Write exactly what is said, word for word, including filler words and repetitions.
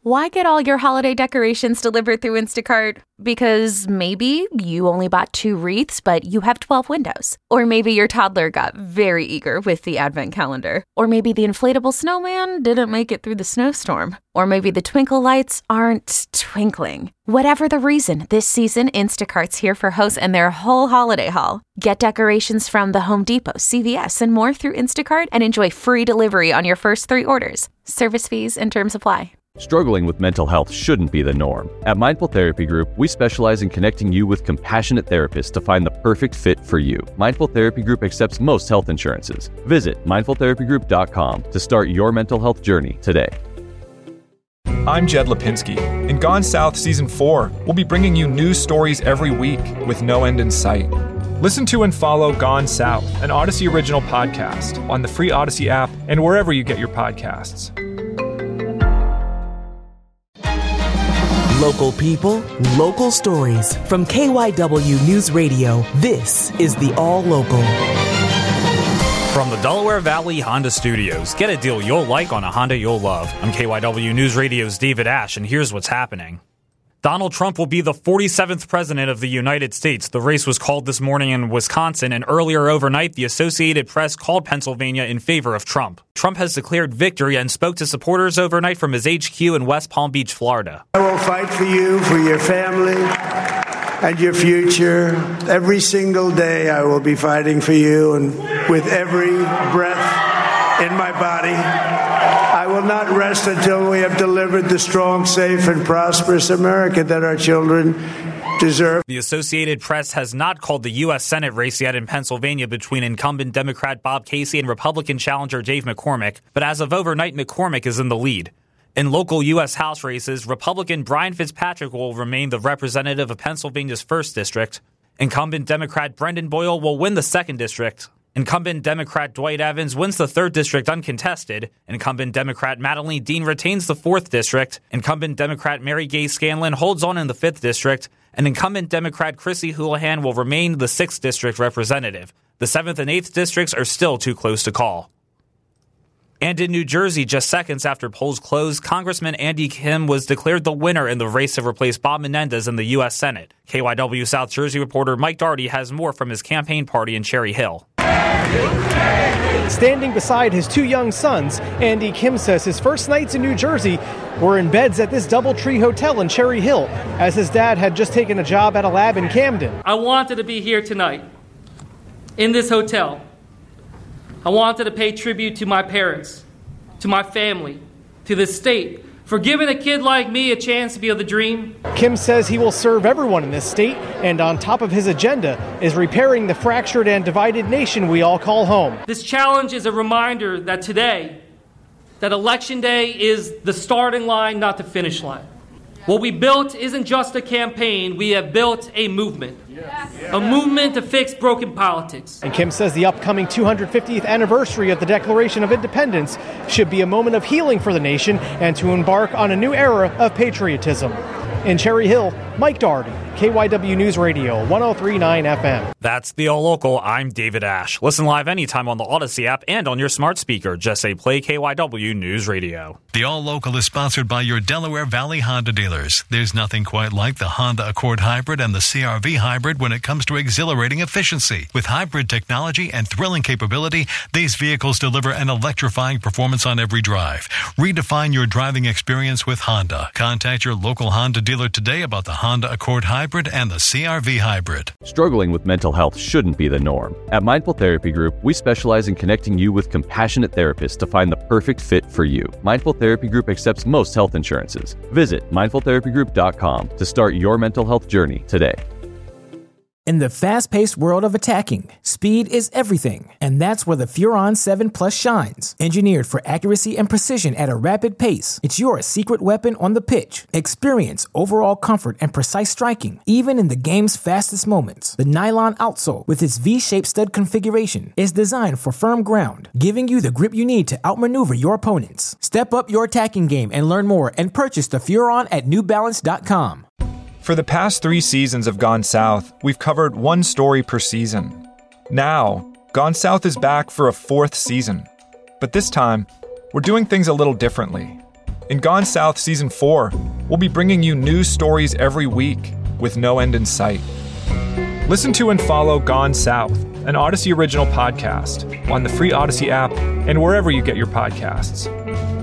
Why get all your holiday decorations delivered through Instacart? Because maybe you only bought two wreaths, but you have twelve windows. Or maybe your toddler got very eager with the advent calendar. Or maybe the inflatable snowman didn't make it through the snowstorm. Or maybe the twinkle lights aren't twinkling. Whatever the reason, this season, Instacart's here for hosts and their whole holiday haul. Get decorations from the Home Depot, C V S, and more through Instacart and enjoy free delivery on your first three orders. Service fees and terms apply. Struggling with mental health shouldn't be the norm. At Mindful Therapy Group, we specialize in connecting you with compassionate therapists to find the perfect fit for you. Mindful Therapy Group accepts most health insurances. Visit mindful therapy group dot com to start your mental health journey today. I'm Jed Lipinski. In Gone South Season four, we'll be bringing you news stories every week with no end in sight. Listen to and follow Gone South, an Odyssey original podcast, on the free Odyssey app and wherever you get your podcasts. Local people, local stories. From K Y W News Radio, this is the All Local. From the Delaware Valley Honda Studios, get a deal you'll like on a Honda you'll love. I'm K Y W News Radio's David Ash, and here's what's happening. Donald Trump will be the forty-seventh president of the United States. The race was called this morning in Wisconsin, and earlier overnight, the Associated Press called Pennsylvania in favor of Trump. Trump has declared victory and spoke to supporters overnight from his H Q in West Palm Beach, Florida. I will fight for you, for your family, and your future. Every single day I will be fighting for you, and with every breath in my body, I will not rest until we have delivered the strong, safe, and prosperous America that our children deserve. The Associated Press has not called the U S Senate race yet in Pennsylvania between incumbent Democrat Bob Casey and Republican challenger Dave McCormick, but as of overnight, McCormick is in the lead. In local U S House races, Republican Brian Fitzpatrick will remain the representative of Pennsylvania's first district. Incumbent Democrat Brendan Boyle will win the second district. Incumbent Democrat Dwight Evans wins the third district uncontested. Incumbent Democrat Madeline Dean retains the fourth district. Incumbent Democrat Mary Gay Scanlon holds on in the fifth district. And incumbent Democrat Chrissy Houlihan will remain the sixth district representative. The seventh and eighth districts are still too close to call. And in New Jersey, just seconds after polls closed, Congressman Andy Kim was declared the winner in the race to replace Bob Menendez in the U S Senate. K Y W South Jersey reporter Mike Daugherty has more from his campaign party in Cherry Hill. Standing beside his two young sons, Andy Kim says his first nights in New Jersey were in beds at this DoubleTree Hotel in Cherry Hill, as his dad had just taken a job at a lab in Camden. I wanted to be here tonight, in this hotel. I wanted to pay tribute to my parents, to my family, to the state, for giving a kid like me a chance to feel the dream. Kim says he will serve everyone in this state, and on top of his agenda is repairing the fractured and divided nation we all call home. This challenge is a reminder that today, that Election Day is the starting line, not the finish line. What we built isn't just a campaign, we have built a movement. Yes. A movement to fix broken politics. And Kim says the upcoming two hundred fiftieth anniversary of the Declaration of Independence should be a moment of healing for the nation and to embark on a new era of patriotism. In Cherry Hill, Mike Daugherty, K Y W News Radio, one oh three point nine F M. That's the All Local. I'm David Ash. Listen live anytime on the Odyssey app and on your smart speaker. Just say play K Y W News Radio. The All Local is sponsored by your Delaware Valley Honda dealers. There's nothing quite like the Honda Accord Hybrid and the C R V Hybrid when it comes to exhilarating efficiency. With hybrid technology and thrilling capability, these vehicles deliver an electrifying performance on every drive. Redefine your driving experience with Honda. Contact your local Honda dealer today about the Honda Accord Hybrid and the C R V Hybrid. Struggling with mental health shouldn't be the norm. At Mindful Therapy Group, we specialize in connecting you with compassionate therapists to find the perfect fit for you. Mindful Therapy Group accepts most health insurances. Visit mindful therapy group dot com to start your mental health journey today. In the fast-paced world of attacking, speed is everything, and that's where the Furon seven Plus shines. Engineered for accuracy and precision at a rapid pace, it's your secret weapon on the pitch. Experience overall comfort and precise striking, even in the game's fastest moments. The nylon outsole, with its V-shaped stud configuration, is designed for firm ground, giving you the grip you need to outmaneuver your opponents. Step up your attacking game and learn more and purchase the Furon at new balance dot com. For the past three seasons of Gone South, we've covered one story per season. Now, Gone South is back for a fourth season. But this time, we're doing things a little differently. In Gone South Season four, we'll be bringing you news stories every week with no end in sight. Listen to and follow Gone South, an Odyssey original podcast, on the free Odyssey app and wherever you get your podcasts.